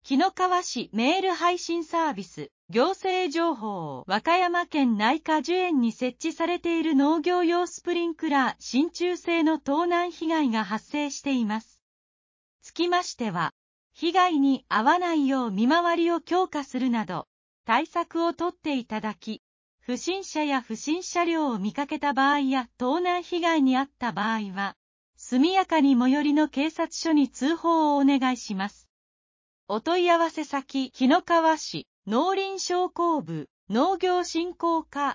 紀の川市メール配信サービス、行政情報。和歌山県内果樹園に設置されている農業用スプリンクラー真鍮製の盗難被害が発生しています。つきましては、被害に遭わないよう見回りを強化するなど、対策をとっていただき、不審者や不審車両を見かけた場合や盗難被害に遭った場合は、速やかに最寄りの警察署に通報をお願いします。お問い合わせ先、紀の川市農林商工部農業振興課